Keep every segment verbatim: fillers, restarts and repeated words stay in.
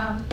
Um,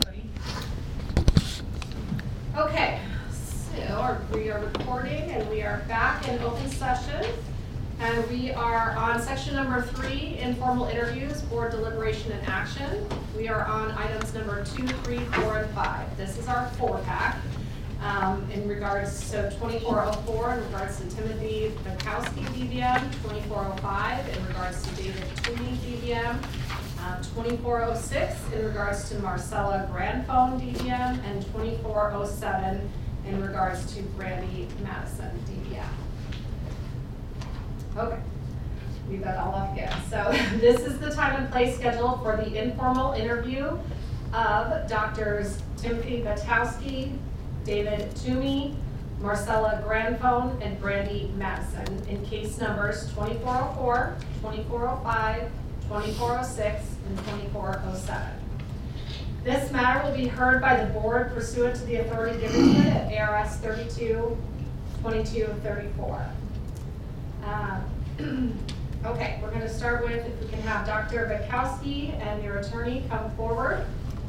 okay, so we are recording and we are back in open session. And we are on section number three, informal interviews, board deliberation and action. We are on items number two, three, four, and five. This is our four pack. Um, in regards, so twenty-four oh four in regards to Timothy Bukowski D B M, twenty-four oh five in regards to David Toomey D B M, uh, twenty-four oh six in regards to Marcella Grandphone D B M, and twenty-four oh seven in regards to Brandy Madison D B M. Okay, leave that all up again. So this is the time and place schedule for the informal interview of Doctors Timothy Bukowski, David Toomey, Marcella Grandphone, and Brandy Madison in case numbers twenty-four oh four, twenty-four oh five, twenty-four oh six, and twenty-four oh seven. This matter will be heard by the board pursuant to the authority given to it at A R S thirty-two twenty-two thirty-four. Um, okay, we're going to start with, if we can have Doctor Bukowski and your attorney come forward.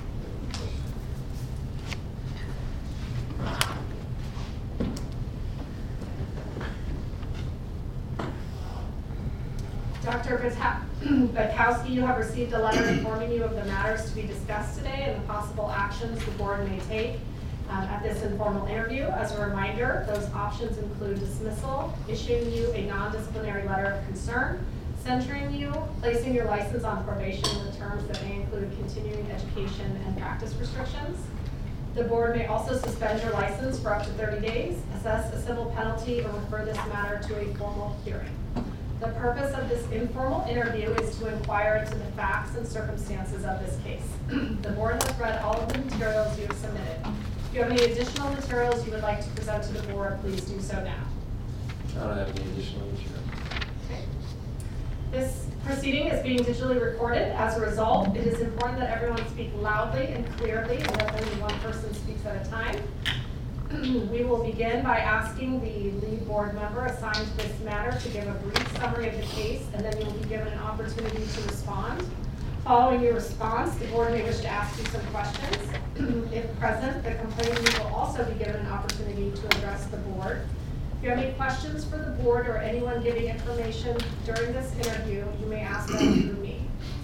Doctor Bukowski, you have received a letter informing you of the matters to be discussed today and the possible actions the board may take um, at this informal interview. As a reminder, those options include dismissal, issuing you a non-disciplinary letter of concern, censuring you, placing your license on probation with terms that may include continuing education and practice restrictions. The board may also suspend your license for up to thirty days, assess a civil penalty, or refer this matter to a formal hearing. The purpose of this informal interview is to inquire into the facts and circumstances of this case. The board has read all of the materials you have submitted. If you have any additional materials you would like to present to the board, please do so now. I don't have any additional material. Okay. This proceeding is being digitally recorded. As a result, it is important that everyone speak loudly and clearly and that only one person speaks at a time. We will begin by asking the lead board member assigned to this matter to give a brief summary of the case, and then you will be given an opportunity to respond. Following your response, the board may wish to ask you some questions. If present, the complainant will also be given an opportunity to address the board. If you have any questions for the board or anyone giving information during this interview, you may ask them through me.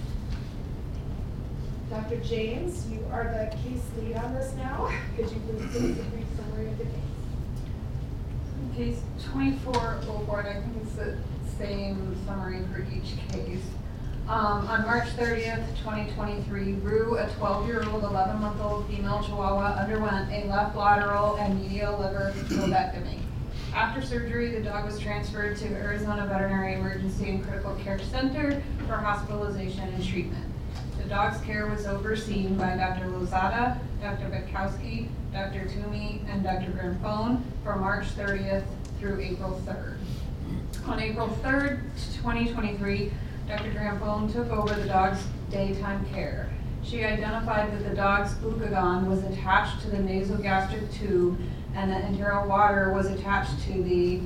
Doctor James, you are the case lead on this now. Could you please give us a brief summary of the case? Case twenty-four oh four, and I think it's the same summary for each case. Um, on March thirtieth, twenty twenty-three, Rue, a twelve-year-old, eleven-month-old female Chihuahua, underwent a left lateral and medial liver lobectomy. After surgery, the dog was transferred to Arizona Veterinary Emergency and Critical Care Center for hospitalization and treatment. The dog's care was overseen by Doctor Lozada, Doctor Bukowski, Doctor Toomey, and Doctor Grandphone from March thirtieth through April third. On April third, twenty twenty-three, Doctor Grandphone took over the dog's daytime care. She identified that the dog's glucagon was attached to the nasogastric tube and that enteral water was attached to the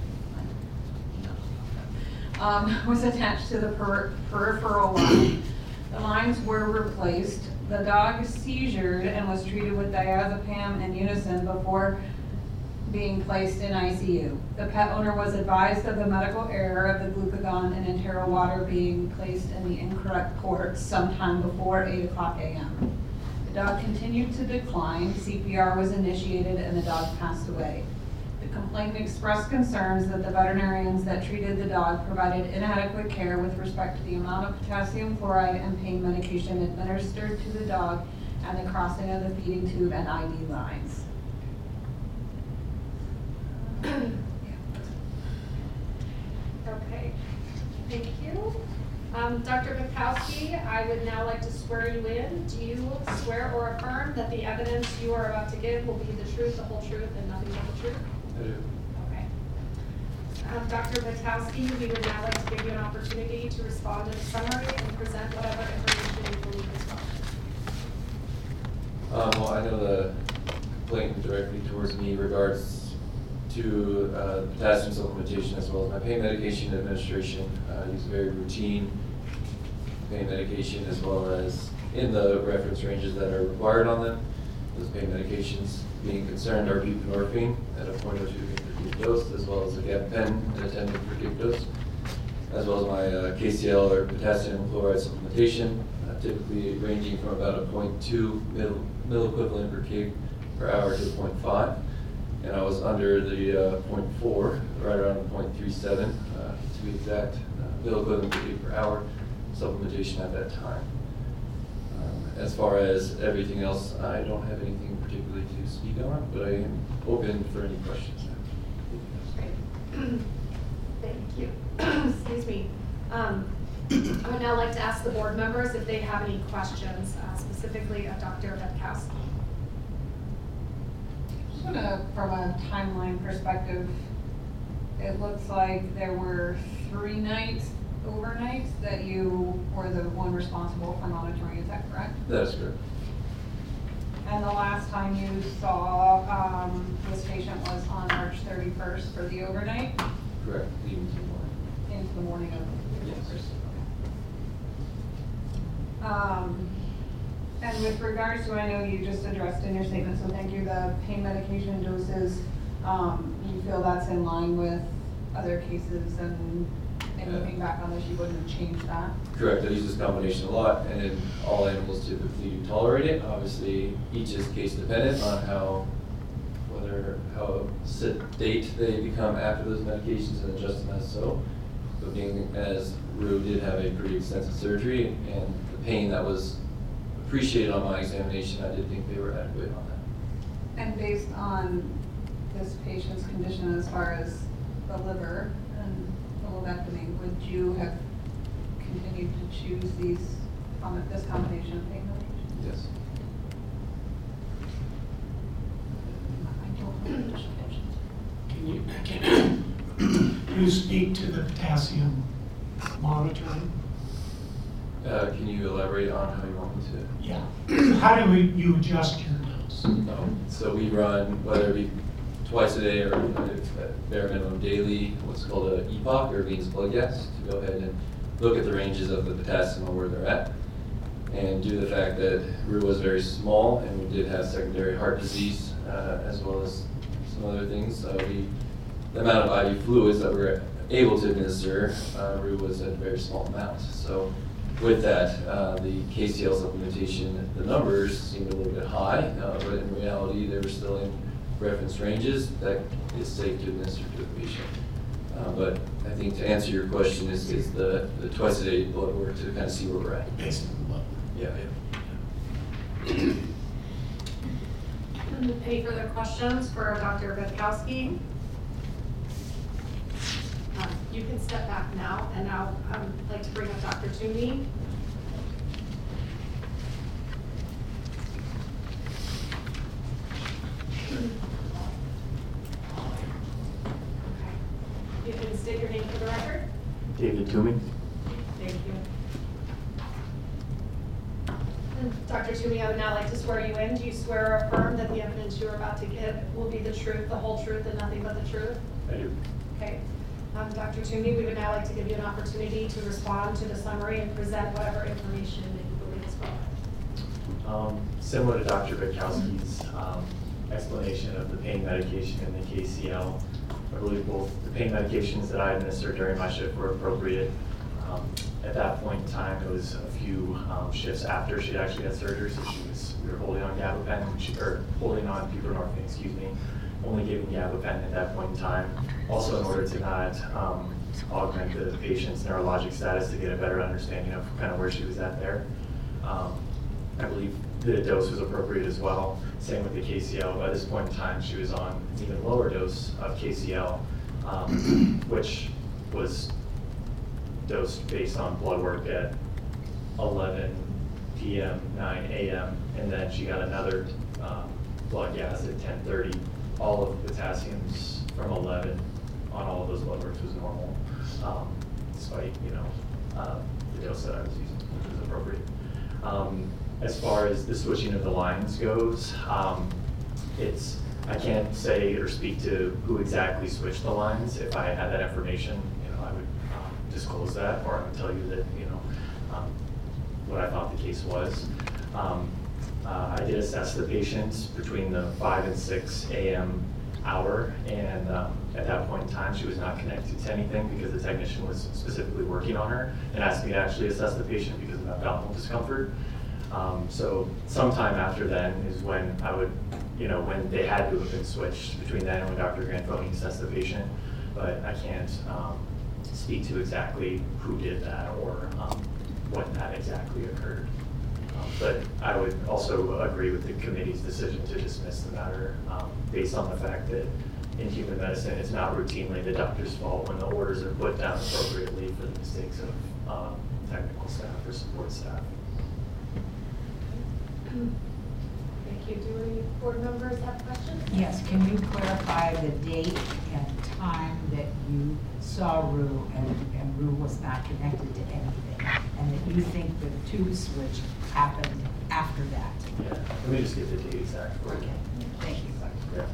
um, was attached to the per peripheral line. The lines were replaced. The dog seizured and was treated with diazepam and Unison before being placed in I C U. The pet owner was advised of the medical error of the glucagon and enteral water being placed in the incorrect ports sometime before eight o'clock a m The dog continued to decline, C P R was initiated, and the dog passed away. The complainant expressed concerns that the veterinarians that treated the dog provided inadequate care with respect to the amount of potassium chloride and pain medication administered to the dog and the crossing of the feeding tube and I V lines. Okay, thank you. Um, Doctor Bukowski, I would now like to swear you in. Do you swear or affirm that the evidence you are about to give will be the truth, the whole truth, and nothing but the truth? I do. Okay. Um, Doctor Bukowski, we would now like to give you an opportunity to respond to the summary and present whatever information you believe is relevant. Um, well, I know the complaint directly towards me in regards to uh, potassium supplementation as well as my pain medication administration. I uh, use very routine pain medication as well as in the reference ranges that are required on them. Those pain medications being concerned are buprenorphine at a zero point zero two per kg dose, as well as a gabapentin at a ten per kg dose, as well as my uh, K C L or potassium chloride supplementation, uh, typically ranging from about a zero point two mil, mil equivalent per kg per hour to zero point five. And I was under the uh, zero point four, right around zero point three seven, uh, to be exact, uh, mil equivalent per kg per hour supplementation at that time. Um, as far as everything else, I don't have anything particularly to speak on, but I am open for any questions. Great. Thank you. Excuse me. Um, I would now like to ask the board members if they have any questions, uh, specifically of Doctor Bedkowski. Just wanna, from a timeline perspective, it looks like there were three nights, overnights, that you were the one responsible for monitoring, is that correct? That is correct. And the last time you saw um, this patient was on March thirty-first for the overnight? Correct, leading to the morning. Into the morning of the Yes. thirty-first. Um, and with regards to, I know you just addressed in your statement, so thank you, the pain medication doses, um, you feel that's in line with other cases, and and looking back on this, you wouldn't change that? Correct, I use this combination a lot, and in all animals typically do tolerate it. Obviously, each is case dependent on how, whether, how sedate they become after those medications and adjust them as so. But being as Rue did have a pretty extensive surgery, and the pain that was appreciated on my examination, I did think they were adequate on that. And based on this patient's condition as far as the liver and the lobectomy, would you have continued to choose these, um, this combination of pain medications? Yes. I don't have additional questions. Can you, can you speak to the potassium monitoring? Uh, can you elaborate on how you want me to? Yeah. How do we, you adjust your dose? No. So we run, whether it be twice a day or at bare minimum daily, what's called a E P O C or venous blood gas, to go ahead and look at the ranges of the potassium and where they're at. And due to the fact that Rue was very small and we did have secondary heart disease uh, as well as some other things, uh, we, the amount of I V fluids that we were able to administer, uh, Rue was at a very small amount. So with that, uh, the K C L supplementation, the numbers seemed a little bit high, uh, but in reality they were still in reference ranges that is safe to administer to the patient. Uh, but I think to answer your question is, is the, the twice a day blood work to kind of see where we're at. Based on the blood. Yeah. Any further questions for Doctor Bedkowski? Um, you can step back now, and now I would like to bring up Doctor Toomey. You can state your name for the record. David Toomey. Thank you. And Doctor Toomey, I would now like to swear you in. Do you swear or affirm that the evidence you are about to give will be the truth, the whole truth, and nothing but the truth? I do. Okay. Um, Doctor Toomey, we would now like to give you an opportunity to respond to the summary and present whatever information that you believe is relevant. Um, similar to Doctor Bedkowski's um, explanation of the pain medication and the K C L, I believe both the pain medications that I administered during my shift were appropriate. Um, at that point in time, it was a few um, shifts after she actually had surgery, so she was, we were holding on gabapentin, she, or holding on buprenorphine, excuse me, only giving gabapentin at that point in time. Also in order to not um, augment the patient's neurologic status, to get a better understanding of kind of where she was at there. Um, I believe the dose was appropriate as well. Same with the K C L. By this point in time, she was on an even lower dose of K C L, um, which was dosed based on blood work at eleven P M, nine A M, and then she got another um, blood gas at ten thirty. All of the potassiums from eleven on all of those blood works was normal, um, despite, you know, uh, the dose that I was using, which was appropriate. Um, as far as the switching of the lines goes, um, it's, I can't say or speak to who exactly switched the lines. If I had that information, you know, I would um, disclose that, or I would tell you that, you know, um, what I thought the case was. Um, uh, I did assess the patient between the five and six A M hour, and um, at that point in time, she was not connected to anything because the technician was specifically working on her and asked me to actually assess the patient because of abdominal discomfort. Um, so sometime after then is when I would, you know, when they had to have been switched between then and when Doctor Granfoni assessed the patient, but I can't um, speak to exactly who did that or um, when that exactly occurred. Um, but I would also agree with the committee's decision to dismiss the matter um, based on the fact that in human medicine, it's not routinely the doctor's fault when the orders are put down appropriately for the mistakes of um, technical staff or support staff. Thank you. Do any board members have questions? Yes, can you clarify the date and time that you saw Rue and, and Rue was not connected to anything? And that you think the tube switch happened after that? Yeah, let me just get the date exact for you. Okay, thank you. Yeah.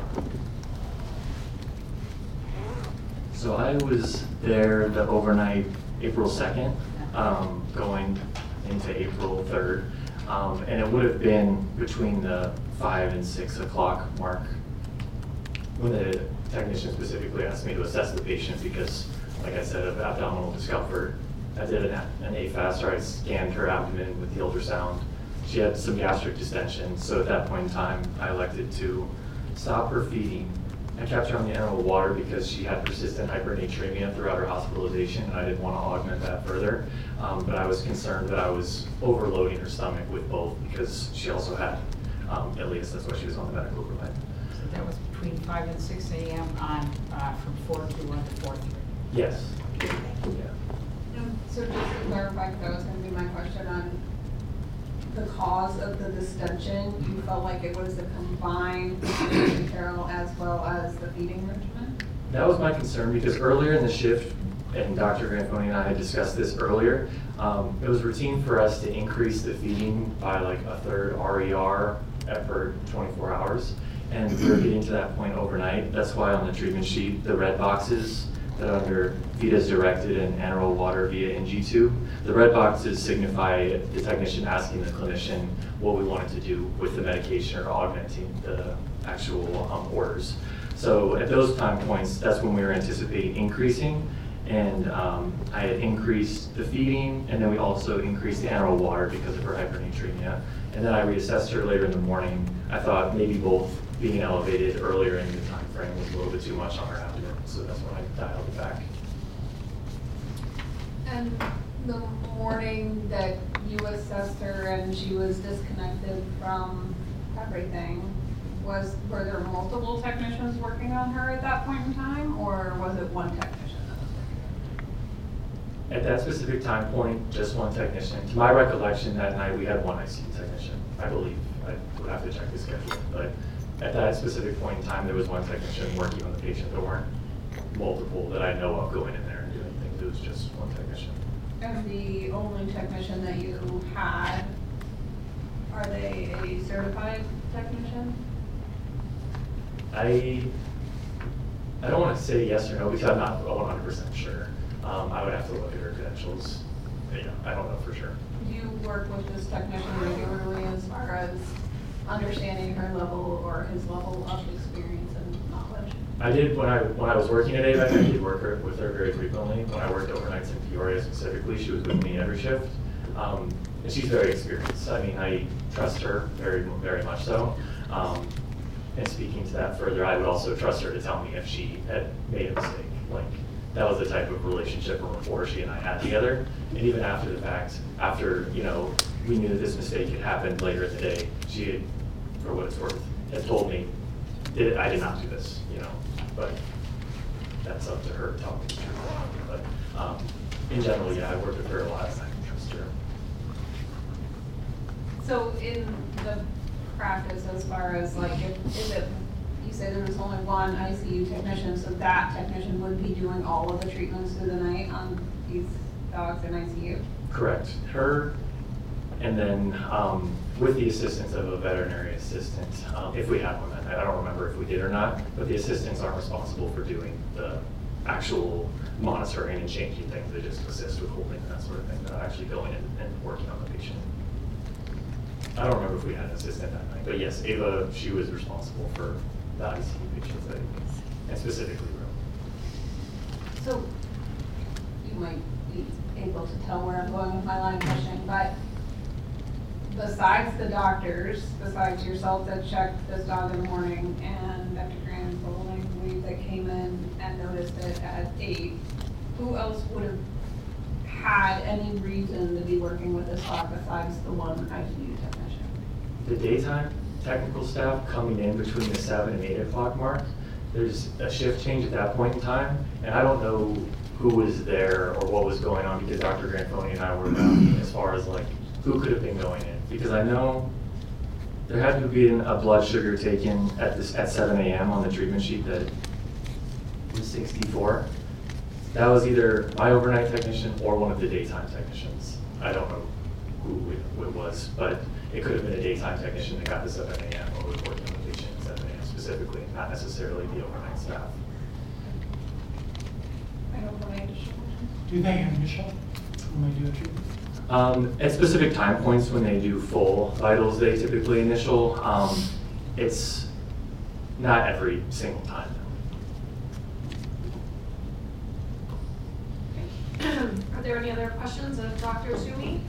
So I was there the overnight, April second, um, going into April third. Um, and it would have been between the five and six o'clock mark when the technician specifically asked me to assess the patient because, like I said, of abdominal discomfort. I did an, an A F A S, or I scanned her abdomen with the ultrasound. She had some gastric distension, so at that point in time, I elected to stop her feeding. I kept her on the enteral water because she had persistent hypernatremia throughout her hospitalization, and I didn't want to augment that further. Um, but I was concerned that I was overloading her stomach with both because she also had um, ileus. That's why she was on the medical overnight. So that was between five and six A M on, uh, from four two one to four three? Yes. Yeah. Um, So just to clarify, because that was going to be my question on the cause of the distension, you felt like it was the combined enteral as well as the feeding regimen? That was my concern because earlier in the shift, and Doctor Granfoni and I had discussed this earlier, um, it was routine for us to increase the feeding by like a third R E R per twenty-four hours. And we were getting to that point overnight. That's why on the treatment sheet, the red boxes that are under feed as directed and enteral water via N G tube, the red boxes signify the technician asking the clinician what we wanted to do with the medication or augmenting the actual um, orders. So at those time points, that's when we were anticipating increasing. And um, I had increased the feeding, and then we also increased the enteral water because of her hypernatremia. And then I reassessed her later in the morning. I thought maybe both being elevated earlier in the time frame was a little bit too much on her abdomen, so that's when I dialed it back. And the morning that you assessed her and she was disconnected from everything, was were there multiple technicians working on her at that point in time, or was it one technician that was working on her? At that specific time point, just one technician. To my recollection, that night we had one I C U technician, I believe. I would have to check the schedule, but at that specific point in time, there was one technician working on the patient. There weren't multiple that I know of going in there and doing things. It was just one technician. And the only technician that you had, are they a certified technician? I I don't want to say yes or no because I'm not one hundred percent sure. Um, I would have to look at her credentials. Yeah, I don't know for sure. Do you work with this technician regularly as far as understanding her level or his level of experience and knowledge? I did when I when I was working at A V E C. I did work her, with her very frequently. When I worked overnights in Peoria specifically, she was with me every shift, um, and she's very experienced. I mean, I trust her very very much so. Um, and speaking to that further, I would also trust her to tell me if she had made a mistake. Like that was the type of relationship or rapport she and I had together. And even after the fact, after you know we knew that this mistake had happened later in the day, she had, for what it's worth, had told me, did, I did not do this, you know. But that's up to her to tell me the truth. But um, in general, yeah, I worked with her a lot, and I can trust her. So in the practice, as far as like, if, is it, you say there was only one I C U technician, so that technician would be doing all of the treatments through the night on these dogs in I C U? Correct. Her, and then um, with the assistance of a veterinary assistant, um, if we had one that night. I don't remember if we did or not, but the assistants aren't responsible for doing the actual monitoring and changing things. They just assist with holding and that sort of thing, not actually going in and working on the patient. I don't remember if we had an assistant that night, but yes, Ava, she was responsible for the I C U patients, I think, and specifically room. So, you might be able to tell where I'm going with my line of questioning, but besides the doctors, besides yourself that checked this dog in the morning and Doctor Granville, I believe, that came in and noticed it at eight, who else would have had any reason to be working with this dog besides the one I C U technician? The daytime technical staff coming in between the seven and eight o'clock mark, there's a shift change at that point in time, and I don't know who was there or what was going on because Doctor Granfoni and I were down as far as like who could have been going in. Because I know there had to be a blood sugar taken at this at seven A M on the treatment sheet that was sixty-four. That was either my overnight technician or one of the daytime technicians. I don't know who it, it was, but it could have been a daytime technician that got the seven A M or was working on the patient at seven A M specifically, not necessarily the overnight staff. I don't know any additional questions. Do they initial when they do a treatment? Um, at specific time points when they do full vitals, they typically initial. Um, it's not every single time. Are there any other questions of Doctor Toomey?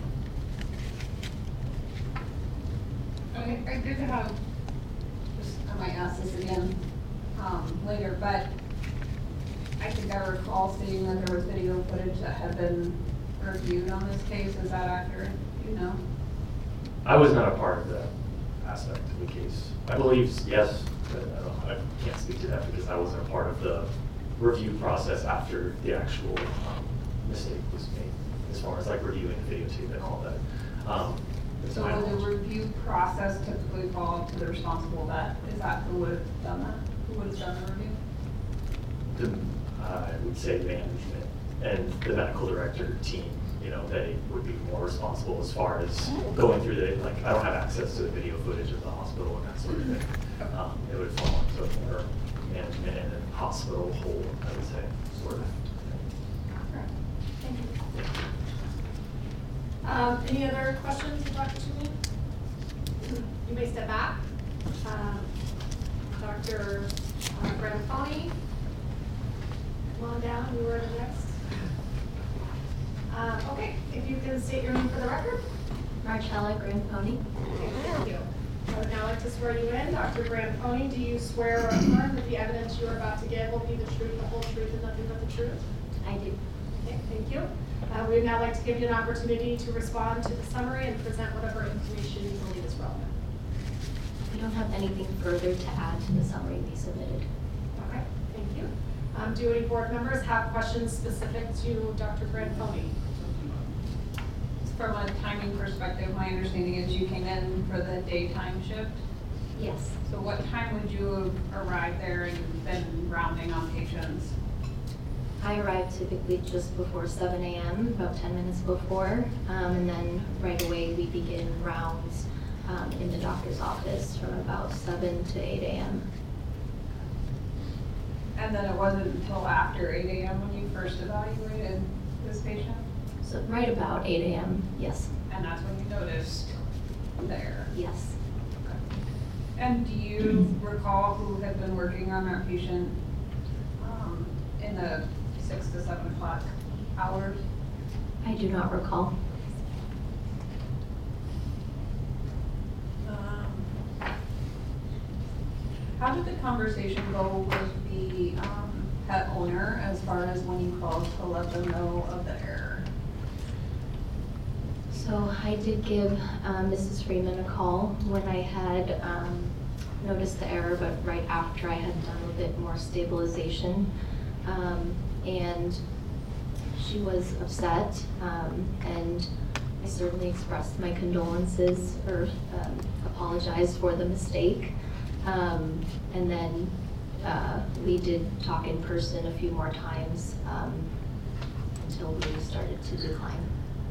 I, I did have, just, I might ask this again, um, later, but I think I recall seeing that there was video footage that had been reviewed on this case. Is that accurate? Do you know? I was not a part of that aspect of the case. I believe, yes, but I, don't, I can't speak to that because I wasn't a part of the review process after the actual um, mistake was made, as far as like reviewing the videotape and all that. Um, it's So my would the knowledge. review process typically fall to the responsible vet? Is that who would have done that? Who would have done the review? The, uh, I would say management and the medical director team, you know, they would be more responsible as far as going through the, like, I don't have access to the video footage of the hospital and that sort of thing. Um, it would fall into more management and then hospital whole, I would say, sort of. Thank you. Um, any other questions of Doctor Toomey? You may step back. Um, Doctor Uh, Granfoni, come on down, you were the next. Uh, okay, if you can state your name for the record. Marcella Granfoni. Thank you. I would now like to swear you in. Doctor Granfoni, do you swear or affirm that the evidence you are about to give will be the truth, the whole truth, and nothing but the truth? I do. Okay, thank you. Uh, we would now like to give you an opportunity to respond to the summary and present whatever information you believe is relevant. I don't have anything further to add to the summary we submitted. Okay, thank you. Um, do any board members have questions specific to Doctor Granfoni? From a timing perspective, my understanding is you came in for the daytime shift. Yes. So what time would you have arrived there and been rounding on patients? I arrived typically just before seven A M, about ten minutes before, um, and then right away we begin rounds um, in the doctor's office from about seven to eight A M And then it wasn't until after eight A M when you first evaluated this patient? So right about eight A M, yes. And that's when you noticed there? Yes. And do you recall who had been working on that patient um, in the six to seven o'clock hours? I do not recall. Um, How did the conversation go with the um, pet owner as far as when you called to let them know of the error? So I did give um, Missus Freeman a call when I had um, noticed the error, but right after I had done a bit more stabilization. Um, and she was upset, um, and I certainly expressed my condolences or um, apologized for the mistake. Um, and then uh, we did talk in person a few more times um, until we started to decline.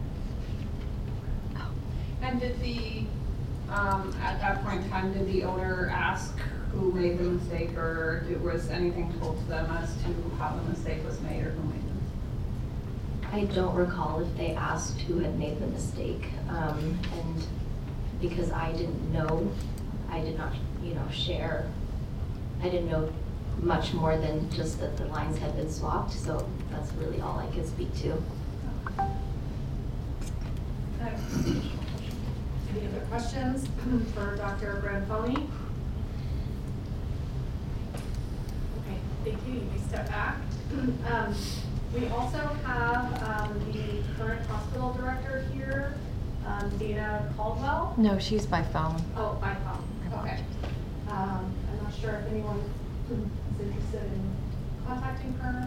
And did the, um, at that point in time, did the owner ask who made the mistake, or did, was anything told to them as to how the mistake was made or who made it? I don't recall if they asked who had made the mistake, um, and because I didn't know, I did not, you know, share, I didn't know much more than just that the lines had been swapped, so that's really all I can speak to. Any other questions for Doctor Granfoni? Okay, thank you. You may step back. Um, we also have um, the current hospital director here, um, Dana Caldwell. No, she's by phone. Oh, by phone. Okay. Um, I'm not sure if anyone is interested in contacting her.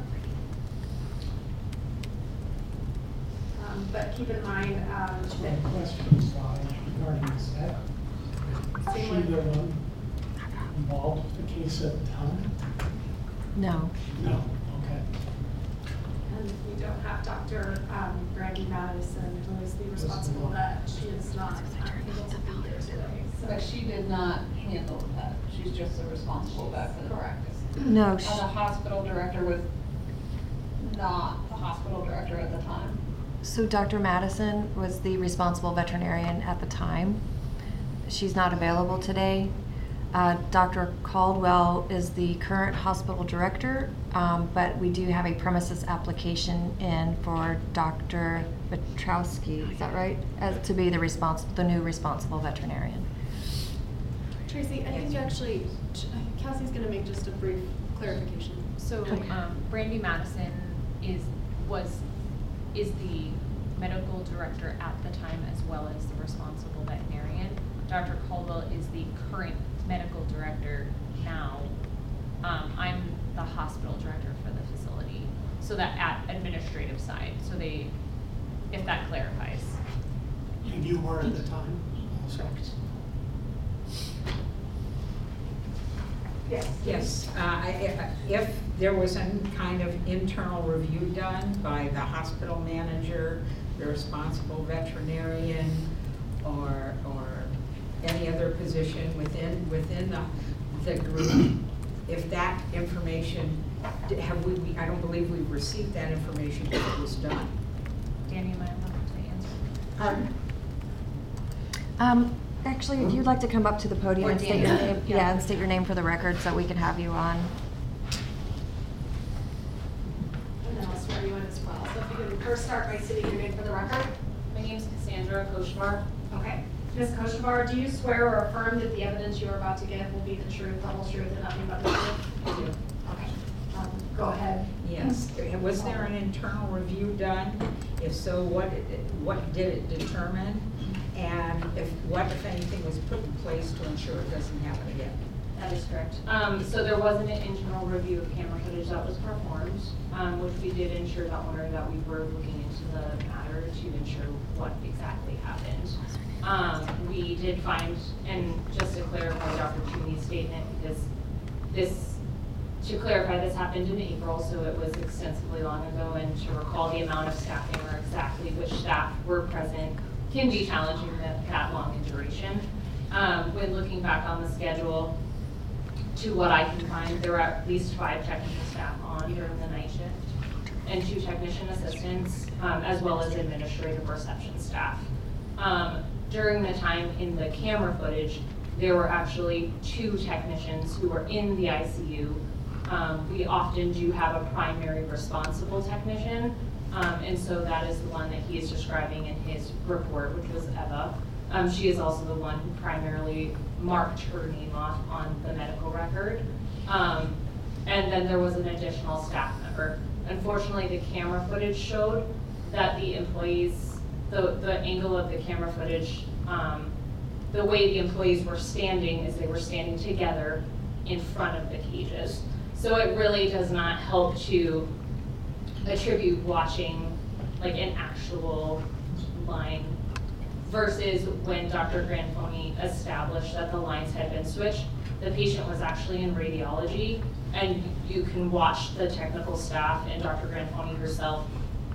Um, but keep in mind, um, that Questions uh, regarding that? Is she the one involved with the case at the time? No. No, okay. and we don't have Doctor Um, Brandy Madison, who is the responsible vet. She is not uh, able to be here today. So. But she did not handle that. She's just the responsible vet for the practice. No. And She, the hospital director was not the hospital director at the time. so Doctor Madison was the responsible veterinarian at the time. She's not available today. Uh, Doctor Caldwell is the current hospital director, um, but we do have a premises application in for Doctor Petrowski, is that right? As to be the responsible, the new responsible veterinarian. Tracy, I think actually, Kelsey's going to make just a brief clarification. So, Okay. um, Brandy Madison is, was, is the medical director at the time as well as the responsible veterinarian. Doctor Caldwell is the current medical director now. Um, I'm the hospital director for the facility. So that at administrative side, so they, if that clarifies. And you were at the time also? Yes. Yes, uh, I- if there was some kind of internal review done by the hospital manager, the responsible veterinarian, or, or any other position within, within the, the group, if that information, have we, we- I don't believe we've received that information if it was done. Danny, am I allowed to answer? Pardon? Um, actually, if you'd like to come up to the podium Or and state your Dana. name, yeah, and state your name for the record so we can have you on. And then I'll swear you in as well. So if you could first start by stating your name for the record. My name is Cassandra Koshmar. Okay. Miz Koshavar, do you swear or affirm that the evidence you are about to give will be the truth, the whole truth, and nothing but the truth? I do. Okay. Um, go ahead. Yes, was there an internal review done? If so, what, it- what did it determine? And if, what, if anything, was put in place to ensure it doesn't happen again? That is correct. Um, so there wasn't an internal review of camera footage that was performed, um, which we did ensure the owner that we were looking into the matter to ensure what exactly happened. Um, we did find, and just to clarify Doctor Toomey's statement, because this, to clarify, this happened in April, so it was extensively long ago, and to recall the amount of staffing or exactly which staff were present can be challenging that, that long in duration. Um, when looking back on the schedule, to what I can find, there were at least five technical staff on during the night shift, and two technician assistants, um, as well as administrative reception staff. Um, during the time in the camera footage, there were actually two technicians who were in the I C U. Um, we often do have a primary responsible technician, um, and so that is the one that he is describing in his report, which was Eva. Um, she is also the one who primarily marked her name off on the medical record. Um, and then there was an additional staff member. Unfortunately, the camera footage showed that the employees, the, the angle of the camera footage, um, the way the employees were standing is they were standing together in front of the cages. So it really does not help to attribute watching like an actual line versus when Doctor Granfoni established that the lines had been switched. The patient was actually in radiology, and you can watch the technical staff and Doctor Granfoni herself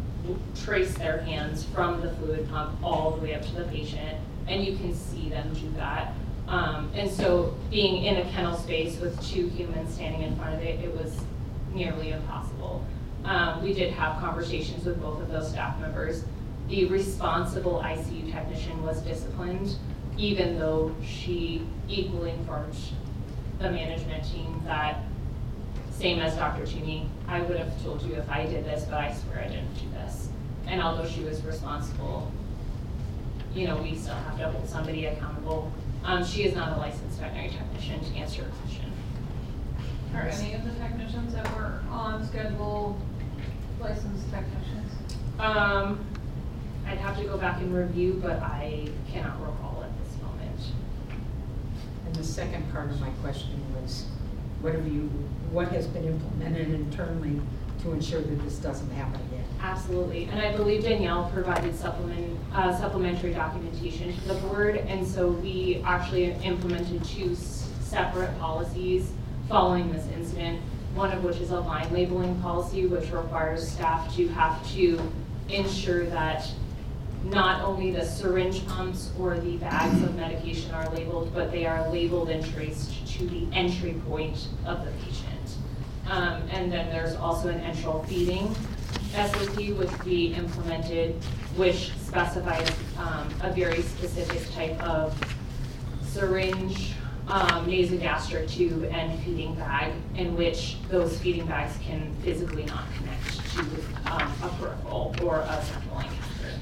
trace their hands from the fluid pump all the way up to the patient, and you can see them do that. Um, and so being in a kennel space with two humans standing in front of it, it was nearly impossible. Um, we did have conversations with both of those staff members. The responsible I C U technician was disciplined even though she equally informed the management team that, same as Doctor Toomey, I would have told you if I did this, but I swear I didn't do this. And although she was responsible, you know, we still have to hold somebody accountable. Um, she is not a licensed veterinary technician, to answer your question. Are any of the technicians that were on schedule licensed technicians? Um, I'd have to go back and review, but I cannot recall at this moment. And the second part of my question was, what have you, what has been implemented internally to ensure that this doesn't happen again? Absolutely, and I believe Danielle provided supplement, uh, supplementary documentation to the board, and so we actually implemented two s- separate policies following this incident, one of which is a line labeling policy, which requires staff to have to ensure that not only the syringe pumps or the bags of medication are labeled, but they are labeled and traced to the entry point of the patient. Um, and then there's also an enteral feeding S O P, which we implemented, which specifies um, a very specific type of syringe, um, nasogastric tube, and feeding bag, in which those feeding bags can physically not connect to um, a peripheral or a central line catheter.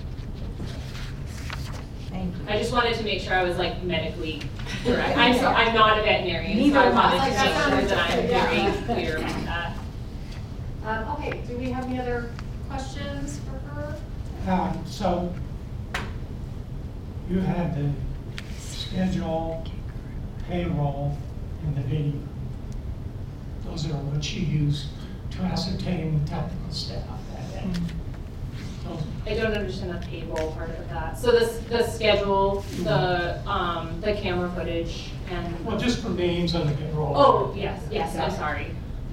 Thank you. I just wanted to make sure I was like medically correct. I'm, so, I'm not a veterinarian, so I wanted to make sure that I'm very clear about that. Um, okay, do we have any other questions for her? Uh, so you had the schedule, payroll, and the video. Those are what you use to ascertain the technical staff that day. Those- I don't understand the payroll part of that. So this, the schedule, the, um, the camera footage, and. Well, just for names on the payroll. Oh, yes, yes, I'm sorry.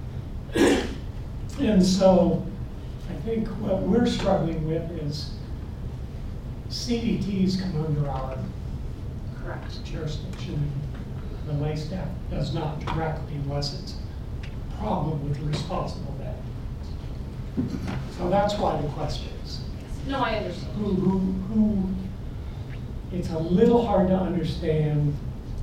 And so I think what we're struggling with is C D Ts come under our Correct. jurisdiction. The lay staff does not directly unless it's a problem with the responsible vet. So that's why the question is, No, I understand. who, who, who, it's a little hard to understand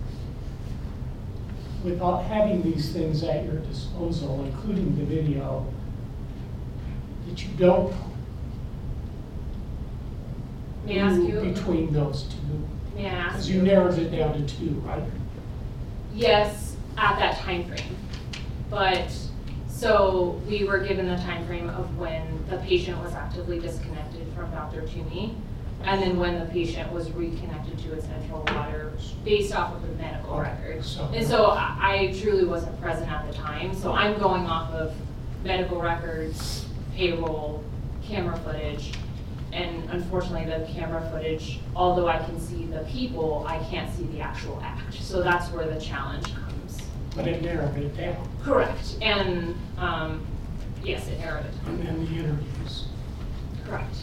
without having these things at your disposal, including the video, that you don't know. May I ask who you? Between those two. May I ask Because you? you narrowed it down to two, right? Yes, at that time frame. But, so we were given the time frame of when the patient was actively disconnected from Doctor Toomey, and then when the patient was reconnected to its central water based off of the medical Okay, record. so- And so I I truly wasn't present at the time, so I'm going off of medical records, payroll, camera footage, and unfortunately the camera footage, although I can see the people, I can't see the actual act. So that's where the challenge comes. But it narrowed it down. Correct, and, um, yes, it narrowed it And down. then the interviews. Correct.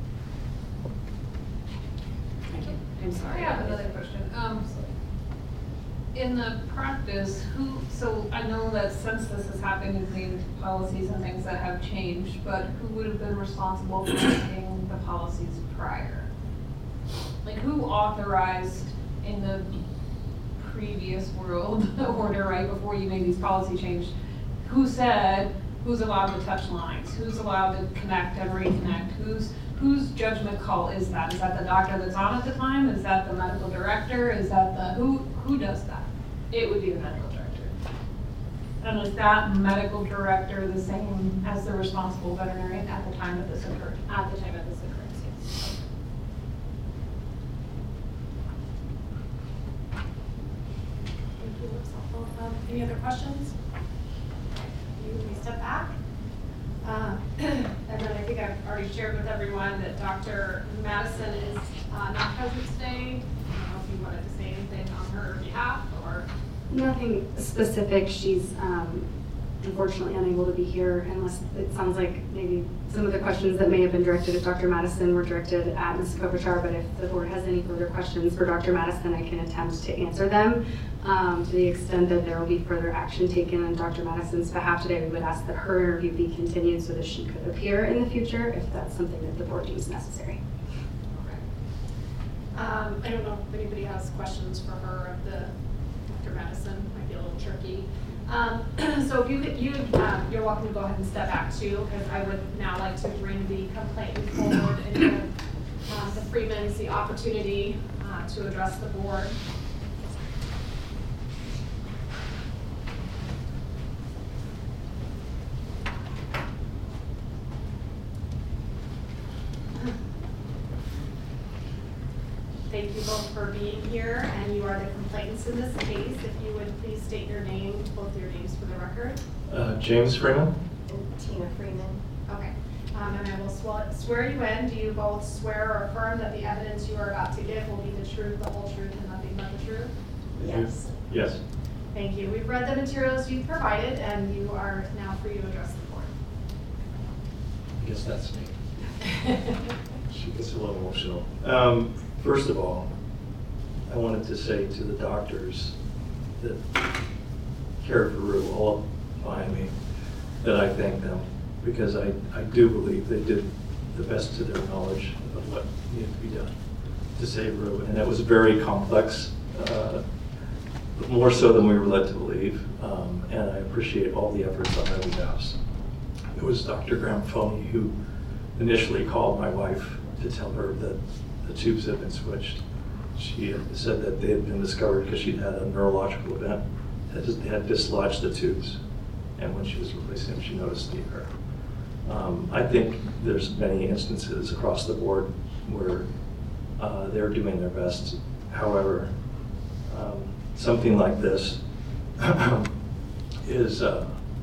Thank you. I'm I sorry. have another question. Um, in the practice, who, so I know that since this has happened, you've seen policies and things that have changed, but who would have been responsible for making the policies prior? Like, who authorized in the previous world order, right, before you made these policy changes? Who said, who's allowed to touch lines? Who's allowed to connect and reconnect? Who's, whose judgment call is that? Is that the doctor that's on at the time? Is that the medical director? Is that the, who, who does that? It would be the medical director. And is that medical director the same as the responsible veterinarian at the time that this occurred? At the time of this occurrence, yes. Thank you, that's helpful. Um, Any other questions? You may step back. Uh, And then I think I've already shared with everyone that Doctor Madison is uh, not present today. I don't know if you wanted to say anything on her behalf or. Nothing specific. She's um, unfortunately unable to be here unless it sounds like maybe some of the questions that may have been directed at Doctor Madison were directed at Miz Kopitar, but if the board has any further questions for Doctor Madison, I can attempt to answer them. Um, to the extent that there will be further action taken on Doctor Madison's behalf today, we would ask that her interview be continued so that she could appear in the future if that's something that the board deems necessary. Um, I don't know if anybody has questions for her of the, Doctor Madison, might be a little tricky. Um, so if you could, you, um, you're welcome to go ahead and step back too, because I would now like to bring the complainant forward and give um, the Freemans the opportunity uh, to address the board. Thank you both for being here, and you are the complainants in this case. If you would please state your name, both your names for the record. Uh, James Freeman. Tina Freeman. Okay. Um, and I will swear, swear you in. Do you both swear or affirm that the evidence you are about to give will be the truth, the whole truth, and nothing but the truth? Yes. Yes. Thank you. We've read the materials you've provided, and you are now free to address the board. I guess that's me. She gets a little emotional. Um, first of all, I wanted to say to the doctors that cared for Rue all behind me that I thank them, because I, I do believe they did the best to their knowledge of what needed to be done to save Rue. And that was very complex, uh, more so than we were led to believe. Um, and I appreciate all the efforts on their behalf. It was Doctor Graham Foney who initially called my wife to tell her that the tubes had been switched. She had said that they had been discovered because she'd had a neurological event, had, had dislodged the tubes. And when she was replacing them, she noticed the error. Um, I think there's many instances across the board where uh, they're doing their best. However, um, something like this is, uh,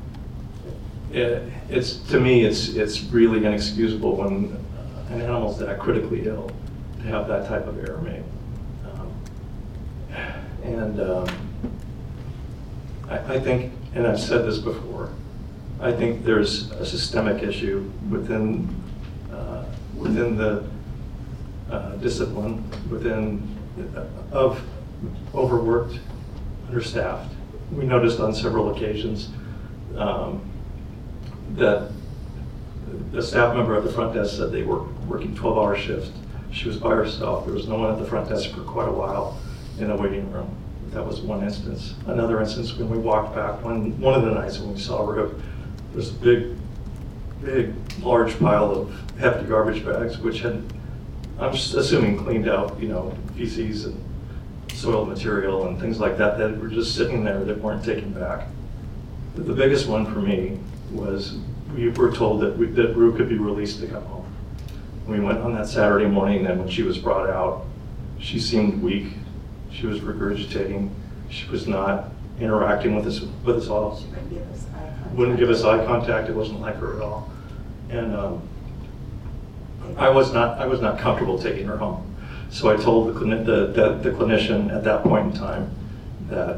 it, it's, to me, it's, it's really inexcusable when uh, an animal's that critically ill to have that type of error made. Um, and um, I, I think, and I've said this before, I think there's a systemic issue within uh, within the uh, discipline, within uh, of overworked, understaffed. We noticed on several occasions um, that the staff member at the front desk said they were working twelve hour shifts. She was by herself. There was no one at the front desk for quite a while in the waiting room. That was one instance. Another instance, when we walked back, one, one of the nights when we saw Rue, there's a big, big, large pile of hefty garbage bags, which had, I'm just assuming, cleaned out, you know, feces and soil material and things like that that were just sitting there that weren't taken back. But the biggest one for me was we were told that, we, that Rue could be released to come home. We went on that Saturday morning, and when she was brought out, she seemed weak. She was regurgitating. She was not interacting with us, with us all. She wouldn't give us eye contact. Wouldn't give us eye contact. It wasn't like her at all. And um, I was not, I was not comfortable taking her home. So I told the, the, the, the clinician at that point in time that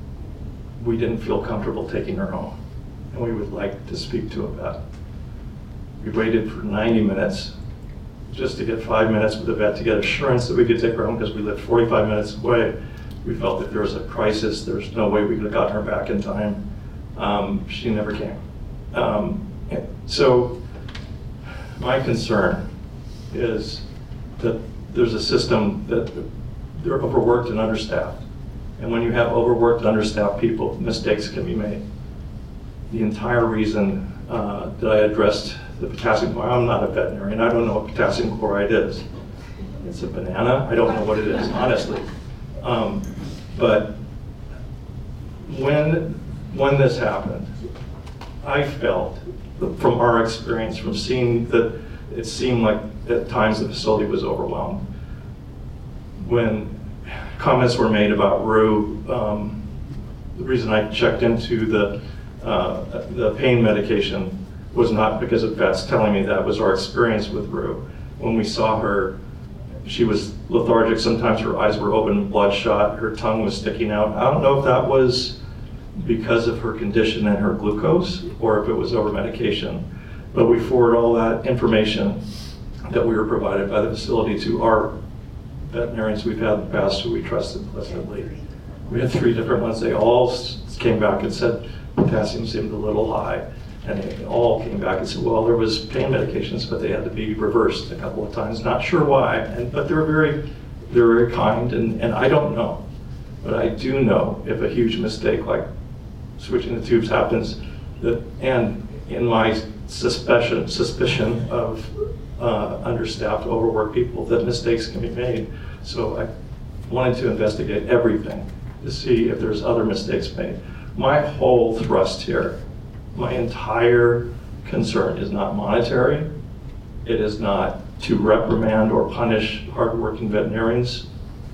we didn't feel comfortable taking her home, and we would like to speak to a vet. We waited for ninety minutes just to get five minutes with the vet to get assurance that we could take her home, because we lived forty-five minutes away. We felt that there was a crisis, there's no way we could have gotten her back in time. Um, she never came. Um, so my concern is that there's a system that they're overworked and understaffed. And when you have overworked, understaffed people, mistakes can be made. The entire reason uh, that I addressed the potassium chloride, I'm not a veterinarian, I don't know what potassium chloride is. It's a banana, I don't know what it is, honestly. Um, but when, when this happened, I felt, from our experience, from seeing that it seemed like at times the facility was overwhelmed. When comments were made about Rue, um, the reason I checked into the, uh, the pain medication was not because of vets telling me that was our experience with Rue. When we saw her, she was lethargic. Sometimes her eyes were open, bloodshot, her tongue was sticking out. I don't know if that was because of her condition and her glucose, or if it was over medication. But we forwarded all that information that we were provided by the facility to our veterinarians we've had in the past who we trusted implicitly. We had three different ones. They all came back and said potassium seemed a little high. And they all came back and said, well, there was pain medications, but they had to be reversed a couple of times. Not sure why, and, but they were very they're very kind, and, and I don't know. But I do know if a huge mistake like switching the tubes happens, that, and in my suspicion, suspicion of uh, understaffed, overworked people, that mistakes can be made. So I wanted to investigate everything to see if there's other mistakes made. My whole thrust here, my entire concern is not monetary. It is not to reprimand or punish hardworking veterinarians.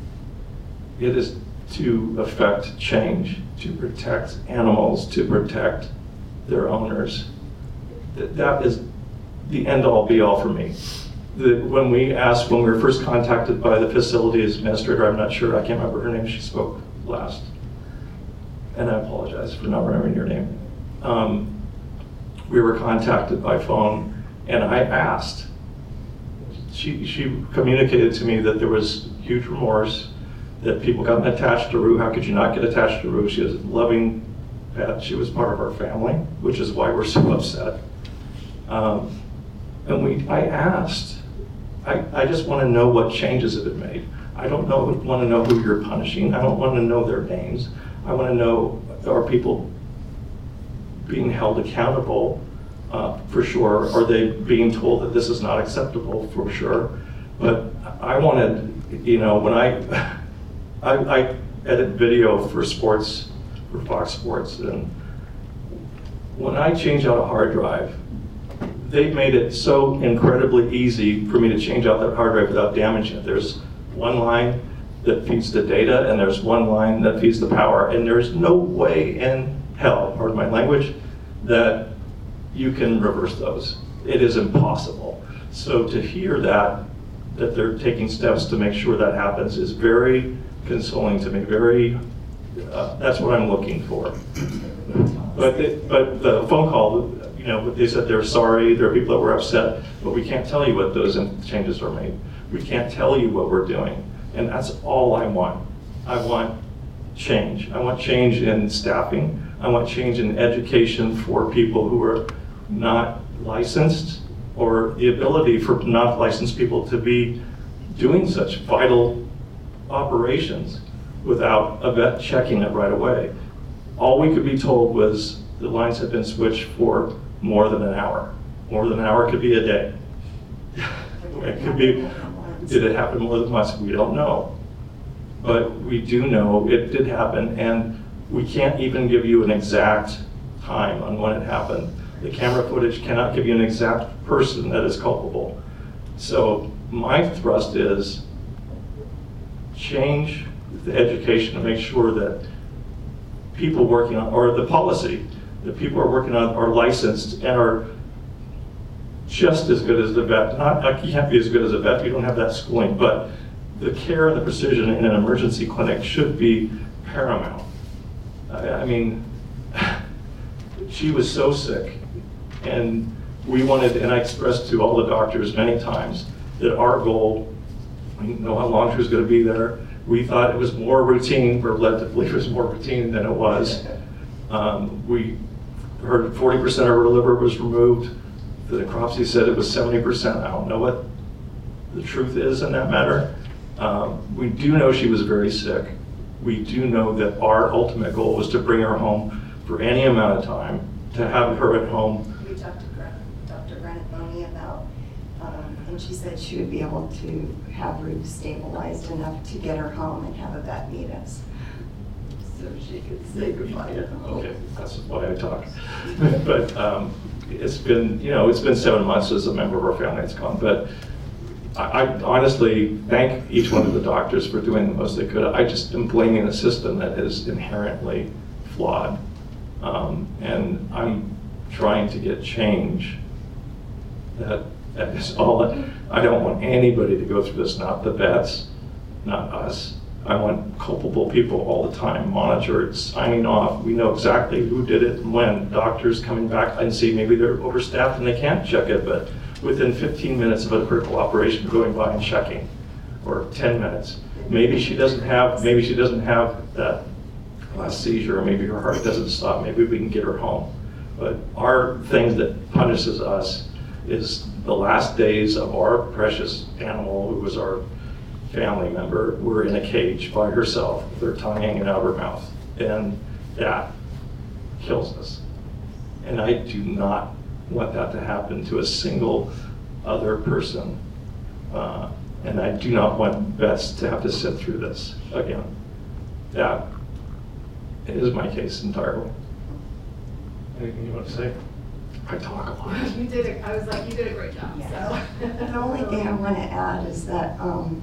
It is to affect change, to protect animals, to protect their owners. That, that is the end-all be-all for me. The, when we asked, when we were first contacted by the facilities administrator, I'm not sure, I can't remember her name, she spoke last. And I apologize for not remembering your name. Um, we were contacted by phone, and I asked. She, she communicated to me that there was huge remorse, that people got attached to Rue. How could you not get attached to Rue? She was a loving pet. She was part of our family, which is why we're so upset. Um, and we, I asked, I, I just want to know what changes have been made. I don't know, want to know who you're punishing. I don't want to know their names. I want to know, are people being held accountable? Uh, for sure. Are they being told that this is not acceptable? For sure. But I wanted, you know, when I, I, I edit video for sports, for Fox Sports, and when I change out a hard drive, they've made it so incredibly easy for me to change out that hard drive without damaging it. There's one line that feeds the data, and there's one line that feeds the power, and there's no way in hell, pardon my language, that you can reverse those. It is impossible. So to hear that, that they're taking steps to make sure that happens is very consoling to me, very, uh, that's what I'm looking for. But the, but the phone call, you know, they said they're sorry, there are people that were upset, but we can't tell you what those changes are made. We can't tell you what we're doing. And that's all I want. I want change. I want change in staffing. I want change in education for people who are not licensed, or the ability for not licensed people to be doing such vital operations without a vet checking it right away. All we could be told was the lines had been switched for more than an hour. More than an hour could be a day. It could be, did it happen more than once? We don't know. But we do know it did happen, and we can't even give you an exact time on when it happened. The camera footage cannot give you an exact person that is culpable. So my thrust is change the education to make sure that people working on, or the policy, that people are working on are licensed and are just as good as the vet. Not, like you can't be as good as a vet, you don't have that schooling, but the care and the precision in an emergency clinic should be paramount. I, I mean, she was so sick, and we wanted, and I expressed to all the doctors many times that our goal, we didn't know how long she was going to be there. We thought it was more routine. We're led to believe it was more routine than it was. Um, we heard forty percent of her liver was removed. The necropsy said it was seventy percent. I don't know what the truth is in that matter. Um, we do know she was very sick. We do know that our ultimate goal was to bring her home for any amount of time, to have her at home. We talked to Doctor Granatoni about, um, and she said she would be able to have Ruth stabilized enough to get her home and have a vet meet us, so she could say goodbye to home. Okay, that's why I talk. But um, it's been, you know, it's been seven months as a member of our family that's gone. But I, I honestly thank each one of the doctors for doing the most they could. I just am blaming a system that is inherently flawed. Um, and I'm trying to get change. That, that is all. That, I don't want anybody to go through this, not the vets, not us. I want culpable people all the time, monitored, signing off. We know exactly who did it and when. Doctors coming back and see maybe they're overstaffed and they can't check it, but within fifteen minutes of a critical operation going by and checking, or ten minutes. Maybe she doesn't have, maybe she doesn't have that last seizure, or maybe her heart doesn't stop, maybe we can get her home. But our thing that punishes us is the last days of our precious animal, who was our family member were in a cage by herself, with her tongue hanging out of her mouth. And that kills us. And I do not want that to happen to a single other person. Uh, and I do not want vets to have to sit through this again. That is my case entirely. Anything you want to say? I talk a lot. You did, a- I was like, you did a great job, Yeah. so. The only thing I want to add is that um,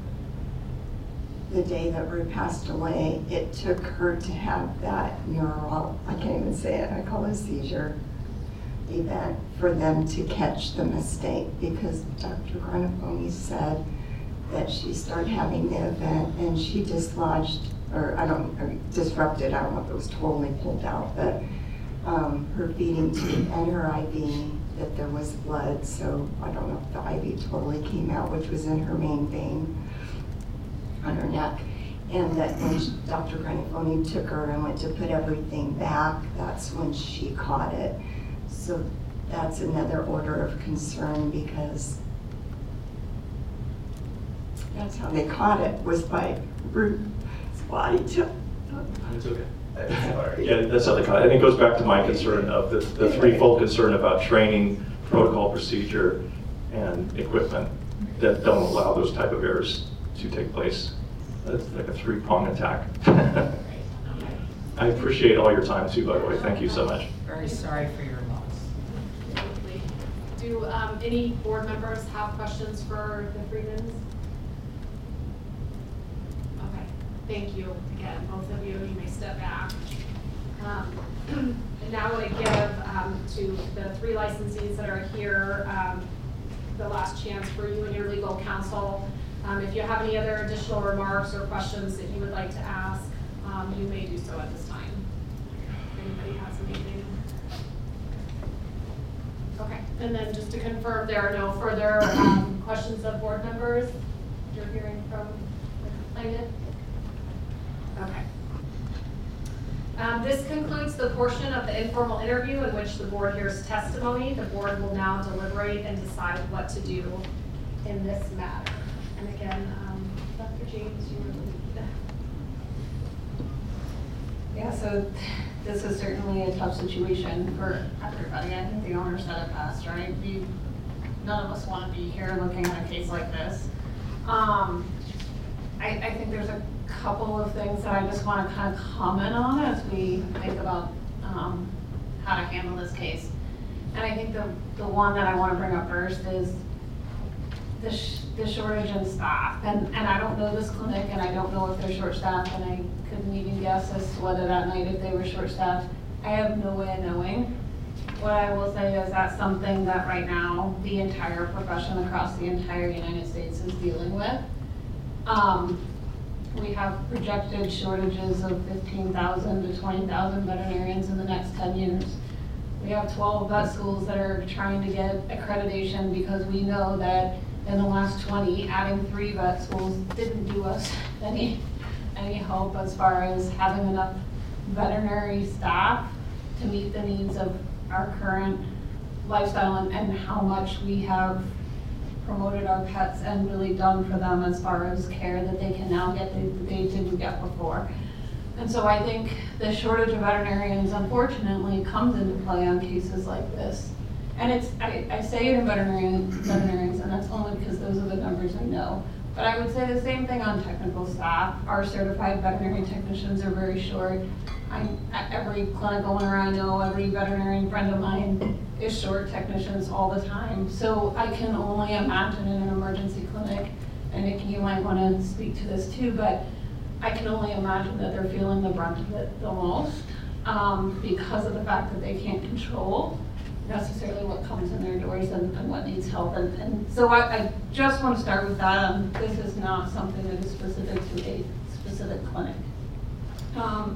the day that Rue passed away, it took her to have that neural, I can't even say it, I call it a seizure event, for them to catch the mistake, because Doctor Granafoni said that she started having the event and she dislodged, or I don't, or disrupted, I don't know if it was totally pulled out, but um, her feeding tube and her I V, that there was blood, so I don't know if the I V totally came out, which was in her main vein on her neck. And that when she, Doctor Granafoni took her and went to put everything back, that's when she caught it. So that's another order of concern, because that's how they caught it, was by Ruth's body tip. It's okay. Yeah, that's how they caught it. And it goes back to my concern of the, the threefold concern about training, protocol, procedure, and equipment that don't allow those type of errors to take place. It's like a three-prong attack. I appreciate all your time too, by the way. Thank you so much. Very sorry for your loss. Do um, any board members have questions for the Freemans? Okay, thank you again, both of you. You may step back. Um, and now I want to give um, to the three licensees that are here um, the last chance for you and your legal counsel. Um, if you have any other additional remarks or questions that you would like to ask, um, you may do so at this time. If anybody has anything. Okay, and then just to confirm, there are no further um, questions of board members you're hearing from the complainant? Okay. Um, this concludes the portion of the informal interview in which the board hears testimony. The board will now deliberate and decide what to do in this matter. And again, um, Doctor James, you were the lead. Yeah, so this is certainly a tough situation for everybody. I think the owner said it best, right? We, none of us want to be here looking at a case like this. Um, I, I think there's a couple of things that I just want to kind of comment on as we think about um, how to handle this case. And I think the, the one that I want to bring up first is the, sh the shortage in staff. And, and I don't know this clinic, and I don't know if they're short-staffed, and I couldn't even guess as to whether that night if they were short-staffed. I have no way of knowing. What I will say is that's something that right now the entire profession across the entire United States is dealing with. Um, we have projected shortages of fifteen thousand to twenty thousand veterinarians in the next ten years. We have twelve vet schools that are trying to get accreditation because we know that in the last twenty, adding three vet schools didn't do us any, any help as far as having enough veterinary staff to meet the needs of our current lifestyle and, and how much we have promoted our pets and really done for them as far as care that they can now get that they didn't get before. And so I think the shortage of veterinarians unfortunately comes into play on cases like this. And it's, I, I say it in veterinarian, veterinarians, and that's only because those are the numbers I know. But I would say the same thing on technical staff. Our certified veterinary technicians are very short. I'm, at every clinic owner I know, every veterinarian friend of mine is short technicians all the time. So I can only imagine in an emergency clinic, and Nikki, you might want to speak to this too, but I can only imagine that they're feeling the brunt of it the most um, because of the fact that they can't control necessarily what comes in their doors and, and what needs help. And, and so I, I just want to start with that. Um, this is not something that is specific to a specific clinic. Um,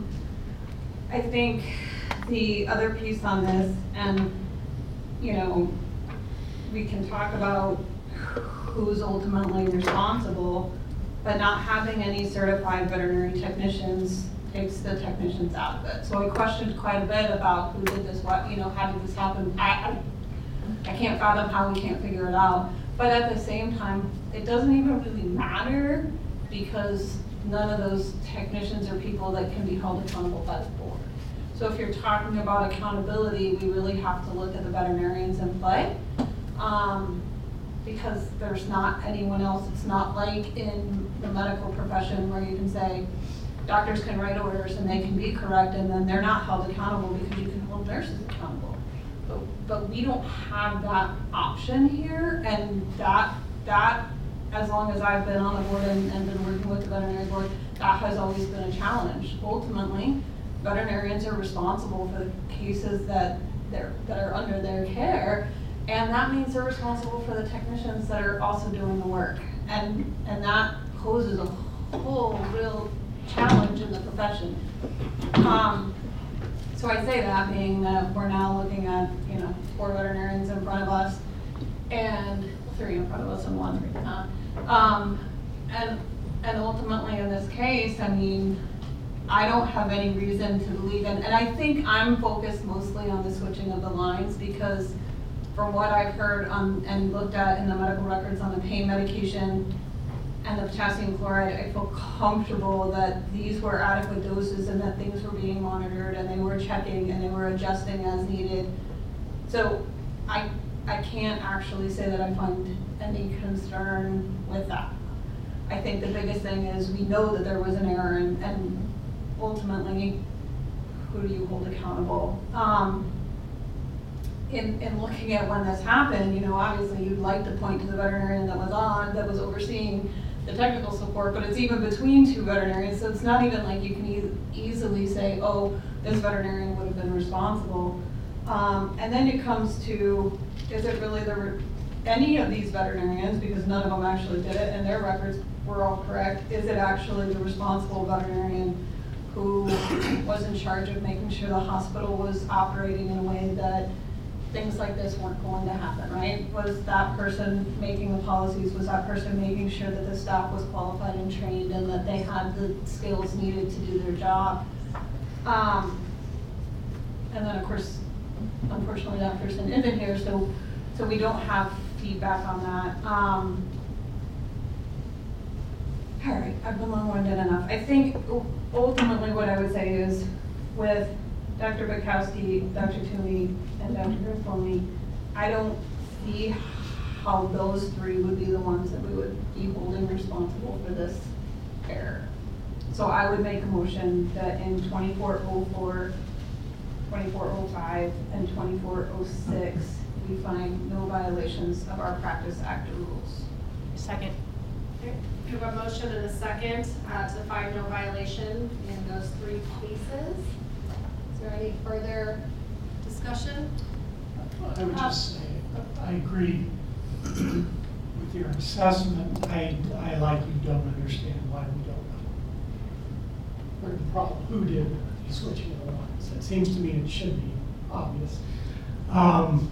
I think the other piece on this, and you know, we can talk about who's ultimately responsible, but not having any certified veterinary technicians takes the technicians out of it. So we questioned quite a bit about who did this, what, you know, how did this happen? I, I, I can't fathom how we can't figure it out. But at the same time, it doesn't even really matter because none of those technicians are people that can be held accountable by the board. So if you're talking about accountability, we really have to look at the veterinarians in play. Um, because there's not anyone else. It's not like in the medical profession where you can say, doctors can write orders and they can be correct and then they're not held accountable because you can hold nurses accountable. But, but we don't have that option here, and that, that as long as I've been on the board and, and been working with the veterinary board, that has always been a challenge. Ultimately, veterinarians are responsible for the cases that, they're, that are under their care, and that means they're responsible for the technicians that are also doing the work. And, and that poses a whole real challenge in the profession. Um, so I say that being that we're now looking at, you know, four veterinarians in front of us, and three in front of us and one right now. Um, and, and ultimately in this case, I mean, I don't have any reason to believe, and, and I think I'm focused mostly on the switching of the lines because from what I've heard on, and looked at in the medical records on the pain medication and the potassium chloride, I feel comfortable that these were adequate doses and that things were being monitored and they were checking and they were adjusting as needed. So I, I can't actually say that I find any concern with that. I think the biggest thing is we know that there was an error, and, and ultimately, who do you hold accountable? Um, In, in looking at when this happened, you know, obviously you'd like to point to the veterinarian that was on, that was overseeing the technical support, but it's even between two veterinarians, so it's not even like you can e easily say, oh, this veterinarian would have been responsible. Um, and then it comes to, is it really the, any of these veterinarians, because none of them actually did it and their records were all correct, is it actually the responsible veterinarian who was in charge of making sure the hospital was operating in a way that things like this weren't going to happen, right? Was that person making the policies? Was that person making sure that the staff was qualified and trained and that they had the skills needed to do their job? Um, and then, of course, unfortunately, that person isn't here, so so we don't have feedback on that. Um, all right, I've been long-winded enough. I think ultimately what I would say is with Doctor Bukowski, Doctor Toomey, and Doctor Griffoni, I don't see how those three would be the ones that we would be holding responsible for this error. So I would make a motion that in twenty-four oh four, twenty-four oh five, and twenty-four oh six, we find no violations of our Practice Act rules. Second. Okay. We have a motion and a second uh, to find no violation in those three cases. Is there any further discussion? I would just say, I agree with your assessment. I, I like you don't understand why we don't know. Or the problem, who did the switching of the lines. It seems to me it should be obvious. Um,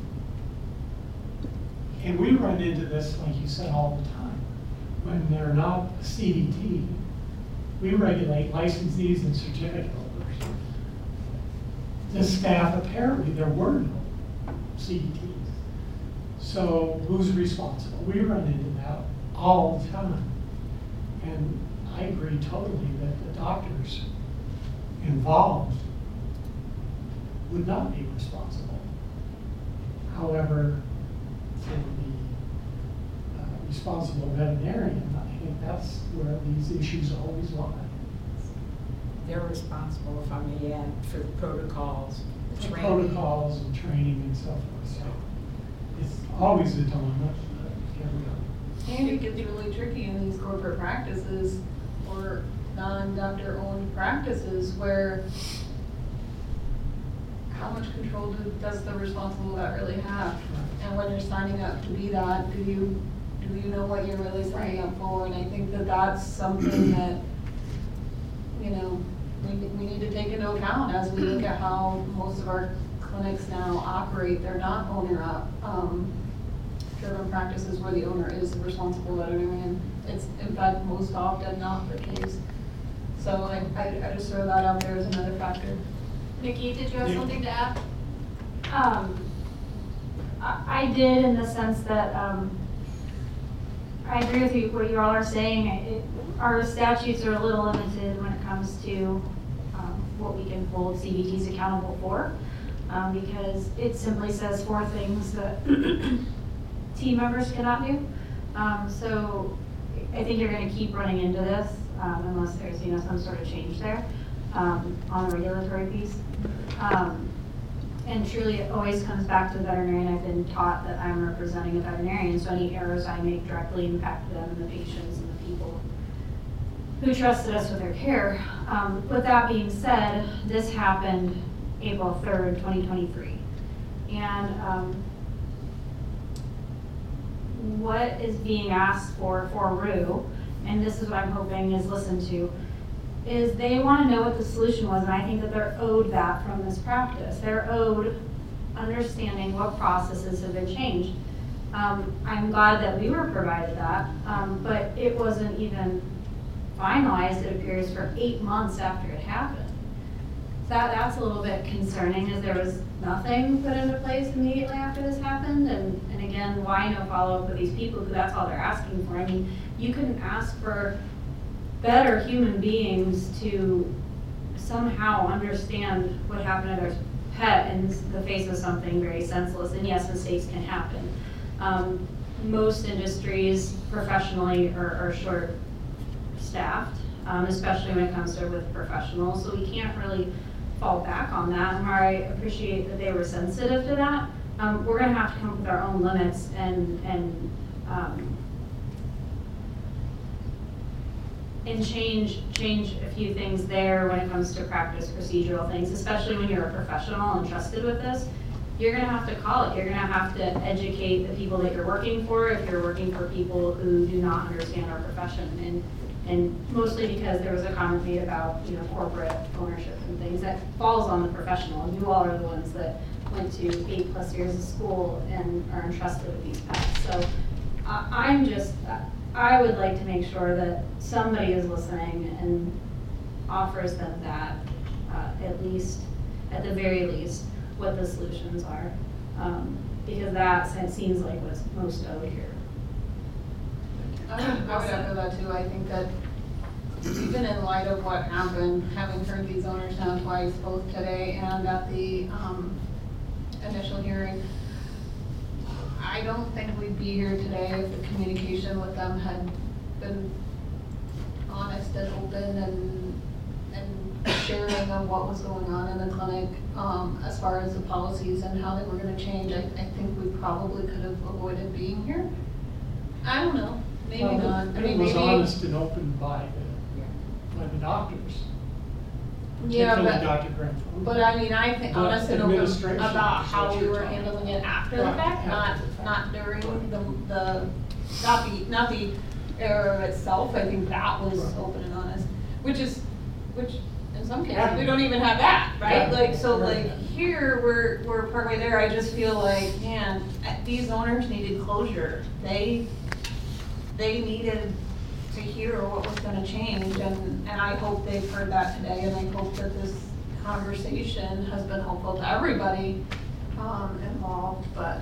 and we run into this, like you said, all the time. When they're not C D T, we regulate licensees and certificate holders. The staff, apparently there were no C D Ts. So who's responsible? We run into that all the time. And I agree totally that the doctors involved would not be responsible. However, for the uh, responsible veterinarian, I think that's where these issues always lie. They're responsible, if I may add, for the protocols, the The training. protocols and training and so forth. So it's always a dilemma, but here we are. And it gets really tricky in these corporate practices or non-doctor owned practices where how much control do, does the responsible vet really have? And when you're signing up to be that, do you do you know what you're really signing up for? And I think that that's something that, you know, we, we need to take into account as we look at how most of our clinics now operate. They're not owner up. Um, driven practices where the owner is the responsible veterinarian. It's in fact most often not the case. So I, I, I just throw that out there as another factor. Nikki, did you have something to add? Um, I, I did in the sense that um, I agree with you, what you all are saying. It, our statutes are a little limited when it comes to um, what we can hold C B Ts accountable for, um, because it simply says four things that team members cannot do. Um, so I think you're going to keep running into this um, unless there's, you know, some sort of change there um, on the regulatory piece. Um, And truly, it always comes back to the veterinarian. I've been taught that I'm representing a veterinarian, so any errors I make directly impact them and the patients and the people who trusted us with their care. Um, with that being said, this happened April third, twenty twenty-three. And um, what is being asked for for Rue, and this is what I'm hoping is listened to, is they want to know what the solution was, and I think that they're owed that from this practice. They're owed understanding what processes have been changed. Um, I'm glad that we were provided that, um, but it wasn't even finalized, it appears, for eight months after it happened. That, that's a little bit concerning, as there was nothing put into place immediately after this happened, and, and again, why no follow-up with these people, because that's all they're asking for. I mean, you couldn't ask for better human beings to somehow understand what happened to their pet in the face of something very senseless. And yes, mistakes can happen. Um, most industries professionally are, are short-staffed, um, especially when it comes to with professionals. So we can't really fall back on that. And where I appreciate that they were sensitive to that, um, we're going to have to come up with our own limits and and um, and change change a few things there when it comes to practice procedural things, especially when you're a professional and trusted with this. You're gonna have to call it. You're gonna have to educate the people that you're working for if you're working for people who do not understand our profession. And and mostly because there was a comment made about, you know, corporate ownership and things. That falls on the professional. And you all are the ones that went to eight plus years of school and are entrusted with these pets. So uh, I'm just, uh, I would like to make sure that somebody is listening and offers them that, uh, at least, at the very least, what the solutions are. Um, because that seems like what's most owed here. I would, I would echo that too. I think that even in light of what happened, having heard these owners now twice, both today and at the um, initial hearing, I don't think we'd be here today if the communication with them had been honest and open and and sharing of what was going on in the clinic um, as far as the policies and how they were going to change. I, I think we probably could have avoided being here. I don't know. Maybe well, not. I it mean, was maybe, honest and open by the, by the doctors. Yeah, but, Doctor Grenfell. but I mean, I think But honest and open administration about is how what we you're were talking handling it after the Right, fact, not after the fact. not during the the not the not the error itself. I think that was Right. open and honest, which is which in some cases Yeah. we don't even have that, right? Yeah. Like so, Right. like here we're we're partway there. I just feel like, man, these owners needed closure. They they needed to hear what was going to change, and, and I hope they've heard that today, and I hope that this conversation has been helpful to everybody um, involved, but.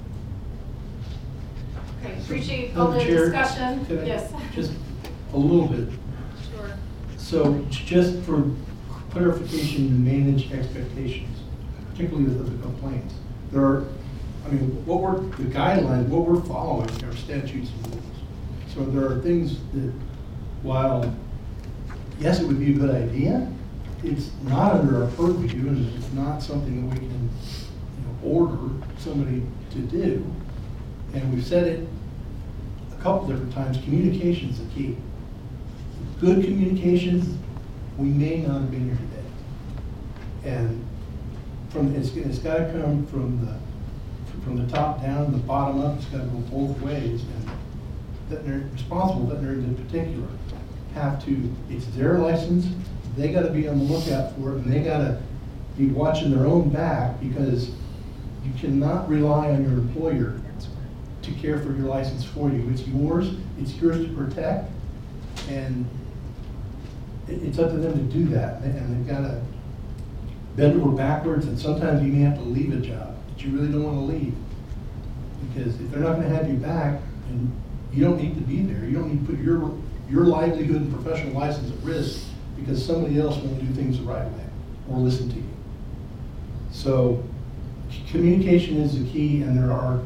Okay, appreciate all the Madam Chair, discussion. could I Yes. Just a little bit. Sure. So just for clarification to manage expectations, particularly with the complaints, there are, I mean, what we're, the guidelines, what we're following are statutes and rules. So there are things that, while, yes, it would be a good idea, it's not under our purview, and it's not something that we can, you know, order somebody to do. And we've said it a couple different times, communication's the key. Good communications, we may not have been here today. And from, it's, it's gotta come from the, from the top down, the bottom up, it's gotta go both ways. And veterinary, responsible veterinarians in particular have to, it's their license, they gotta be on the lookout for it, and they gotta be watching their own back, because you cannot rely on your employer to care for your license for you. It's yours, it's yours to protect, and it, it's up to them to do that. And they've got to bend over backwards, and sometimes you may have to leave a job that you really don't want to leave. Because if they're not going to have you back, and You don't need to be there. You don't need to put your, your livelihood and professional license at risk because somebody else won't do things the right way or listen to you. So communication is the key, and there are,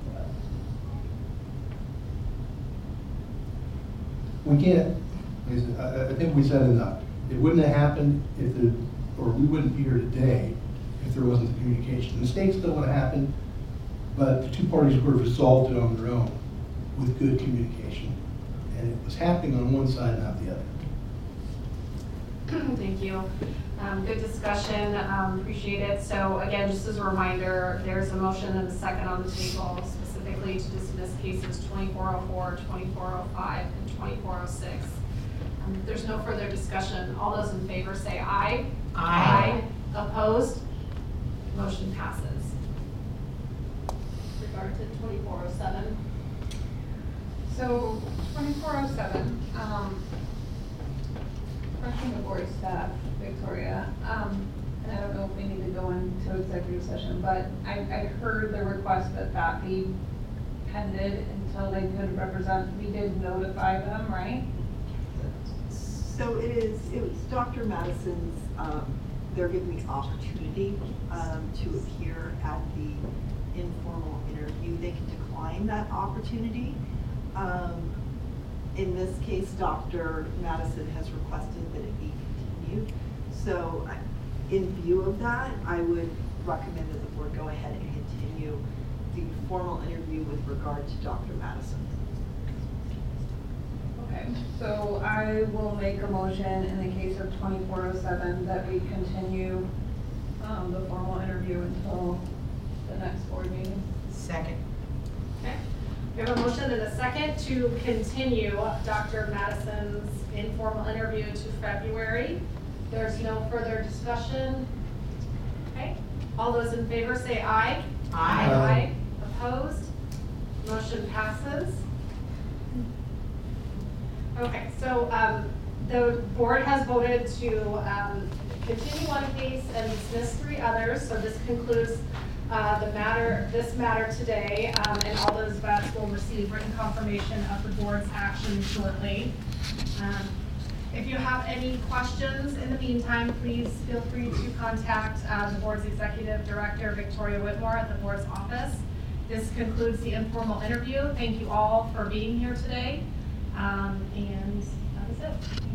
we can't, like I said, I, I think we said enough. It wouldn't have happened if the, or we wouldn't be here today if there wasn't the communication. The mistakes still would have happened, but the two parties would have resolved it on their own with good communication. And it was happening on one side, not the other. Thank you. Um, good discussion, um, appreciate it. So again, just as a reminder, there's a motion and a second on the table specifically to dismiss cases twenty-four oh four, twenty-four oh five, and twenty-four oh six. Um, if there's no further discussion, all those in favor say aye. Aye. Aye. Opposed? Motion passes. With regard to twenty-four oh seven. So twenty-four oh seven, um, question the board staff, Victoria, um, and I don't know if we need to go into executive session, but I, I heard the request that that be pended until they could represent, we did notify them, right? So it is, it was Doctor Madison's, um, they're giving me opportunity um, to appear at the informal interview. They can decline that opportunity. Um, in this case, Doctor Madison has requested that it be continued. So in view of that, I would recommend that the board go ahead and continue the formal interview with regard to Doctor Madison. Okay, so I will make a motion in the case of twenty-four oh seven that we continue um, the formal interview until the next board meeting. Second. Okay. We have a motion and a second to continue Doctor Madison's informal interview to February. There's no further discussion. Okay. All those in favor say aye. Aye. Aye. Opposed? Motion passes. Okay, so um, the board has voted to um, continue one case and dismiss three others. So this concludes uh, the matter, this matter today, um, and all those vets will receive written confirmation of the board's action shortly. Um, if you have any questions in the meantime, please feel free to contact uh, the board's executive director, Victoria Whitmore, at the board's office. This concludes the informal interview. Thank you all for being here today. Um, and that is it.